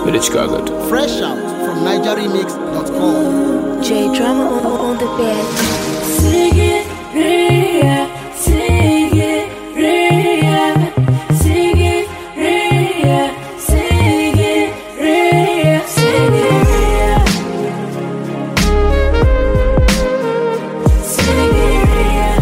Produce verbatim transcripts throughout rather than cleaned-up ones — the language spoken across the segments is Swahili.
With Chicago too. Fresh out from niger remix dot com. J Drama on, on the bed. Sing it, Rhea. Sing it, Rhea. Sing it, Rhea. Sing it, Rhea. Sing it, Rhea. Sing it, Rhea.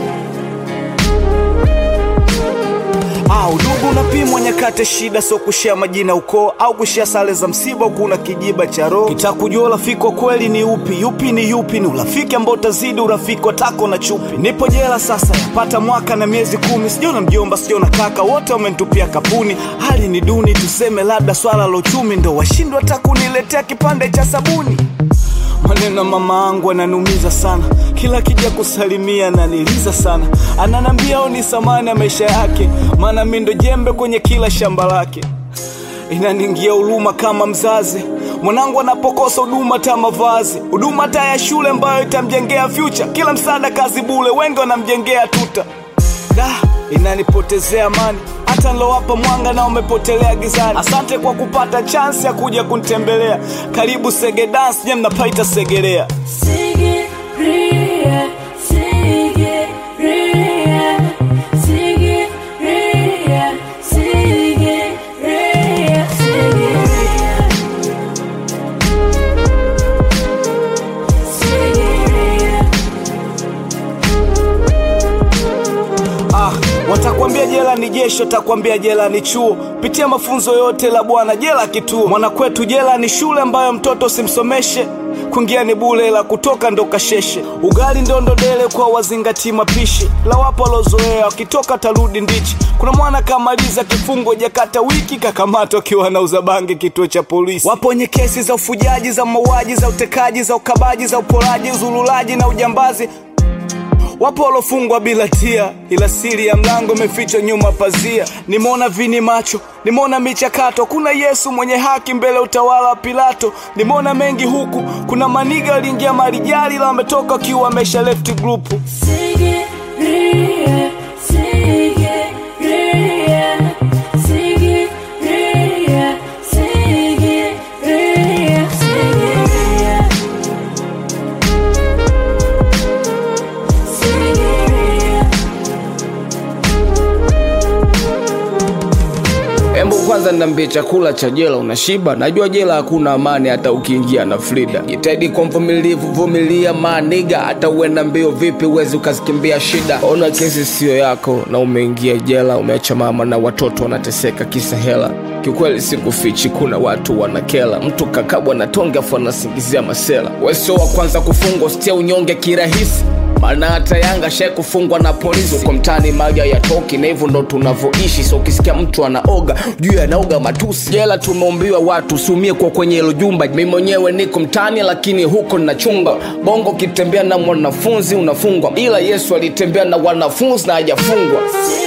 Ah, udugu unapimwa nyakati shida, so kushia majina ukoo au kushia sale za msiba, kuna kijiba cha roho. Kitakujua rafiki kweli ni upi, yupi ni yupi, ni urafiki ambao utazidi urafiki tako na chupi. Nipo jela sasa yapata mwaka na miezi kumi, sijiona mjomba sijiona kaka, wote wamenitupia kapuni. Hali ni duni, tuseme labda swala la uchumi ndo washindwa hata kuniletea kipande cha sabuni. Maneno mama angu ananumiza sana, kila kija kusalimia ananiliza sana. Ananambia oni samani ya maisha yake, maana mimi ndo jembe kwenye kila shamba lake. Inaningia huruma kama mzazi, mwanangu anapokosa huduma ta mavazi, huduma ta ya shule ambayo itamjengea future. Kila msaada kazi bure, wengi wanamjengea tuta. Da, inanipotezea amani, hata nilowapa mwanga na umepotelea gizani. Asante kwa kupata chance ya kuja kunitembelea. Karibu Sege Dance, nye mnapaita Segerea. Sing it, Rhea. Sing it, Rhea. Sing it, Rhea. Sing it, Rhea. Sing it, Rhea. Sing it, Rhea. Ah, watakwambia jela ni jesho, watakwambia jela ni chuo. Pitia mafunzo yote la bwana, jela kituo. Mwana kwetu jela ni shule ambayo mtoto simsomeshe. Kuingia ni bure, la kutoka ndo kasheshe. Ugali ndondo dele kwa wazingati mapishi, la wapo lozoea wakitoka tarudi ndichi. Kuna mwana kamaliza kifungo jakata wiki, kakamato kiwa na uzabange kituo cha polisi. Wapo nye kesi za ufujaji, za mauaji, za utekaji, za ukabaji, za uporaji, uzululaji na ujambazi. Wapo walofungwa bila tia, ila siri ya mlango imefichwa nyuma pazia. Nimeona vini macho, nimeona michakato, kuna Yesu mwenye haki mbele utawala wa Pilato. Nimeona mengi huku, kuna maniga waliingia marijali, la wametoka wakiwa wamesha left group. Sing it, Rhea. Sing it, Rhea. Sing it, Rhea. Sing it, Rhea. Sing it, Rhea. Sing it, Rhea. Embu kwanza niambie, chakula cha jela unashiba? Najua jela hakuna amani hata ukiingia na Frida. Jitahidi kwa mvumilivu, vumilia maniga, hata uenda mbio vipi uwezi ukazikimbia shida. Ona kesi sio yako na umeingia jela, umeacha mama na watoto wanateseka kisa hela. Kikweli sikufichi kuna watu wanakela, mtu kakabwa na tonge afu anasingizia masela. Wewe sio wa kwanza kufungwa, usitie unyonge kirahisi, maana hata Yanga shai kufungwa na polisi. Kwa mtani maji ya toki na hivyo ndo tunavoishi. So ukisikia mtu anaoga, juu anaoga matusi. Jela tumeombiwa watu sumie kwa kwenye hilo jumba. Mimi mwenyewe niko mtani lakini huko ninachunga. Bongo kitembea na mwanafunzi unafungwa, ila Yesu alitembea na wanafunzi na hajafungwa.